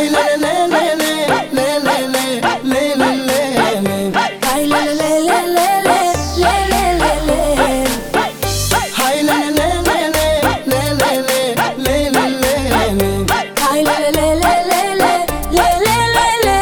Hai le le le le le le le le le le. Hai le le le le le le le le le. Hai le le le le le le le le le. Hai le le le le le le le le le.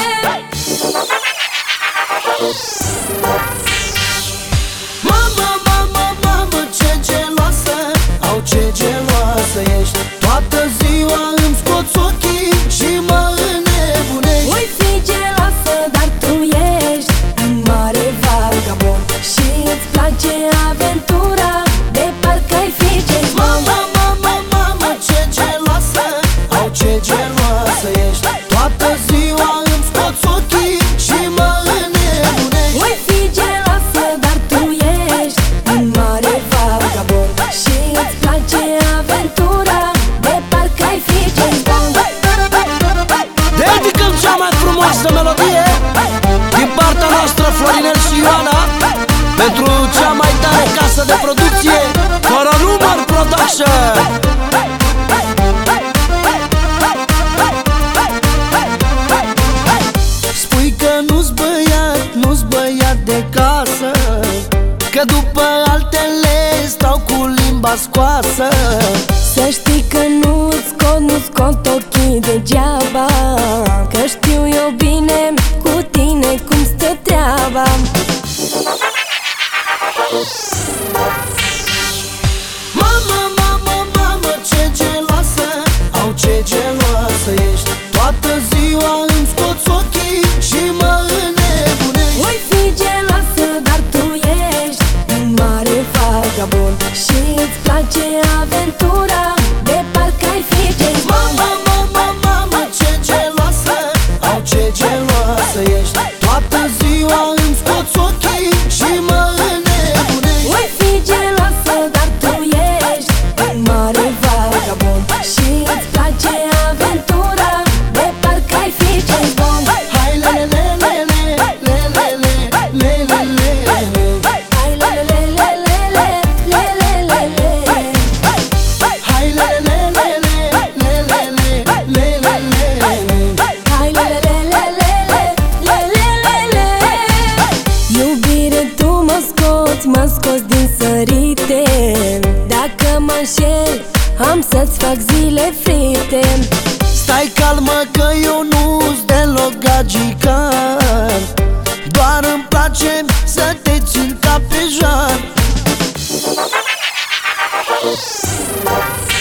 Mama, mama, mama, ce geloasă, au ce geloasă ești. Toată ziua îmi scoți ochii și mă înnebunești. Voi fi geloasă, dar tu ești un mare vagabond și îți place aventura, de parcă-ai fi James Bond. Mama, mama, mama, ce geloasă, au ce geloasă ești. Toată ziua îmi scoți ochii și mă înnebunești. Voi fi geloasă, dar tu ești un mare vagabond și îți place aventura, de parcă-ai fi James Bond. Dedicăm cea mai frumoasă melodie din partea noastră, Florinel și Ioana, pentru cea mai tare casă de producție, Fără Număr Production. Spui că nu-s băiat, nu-s băiat de casă, că după altele stau cu limba scoasă. Să știi că nu-ți scot ochii degeaba, că știu eu bine cu tine cum stă treaba. Mama, mama, mama, ce geloasă, au ce geloasă ești. Toată ziua îmi scoți ochii și mă înnebunești. Voi fi geloasă, dar tu ești un mare vagabond și îți place aventura, de parcă-ai fi James Bond. Mama, mama, mama, ce geloasă, au ce geloasă ești. Toată ziua îmi scoți ochii și mă înnebunești. Voi fi geloasă, dar tu ești un mare vagabond și îți place aventura, de parcă-ai fi James Bond. Hai le le le le le le le le le le. Hai le le le le le le le le le. Hai le le le le le le le le le. Hai le le le le le le le le. Iubire, tu mă scoți din sărite. Dacă mă înșel, am să-ți fac zile frite. Stai calmă că eu nu-s deloc gagicar, doar îmi place să te țin ca pe jar.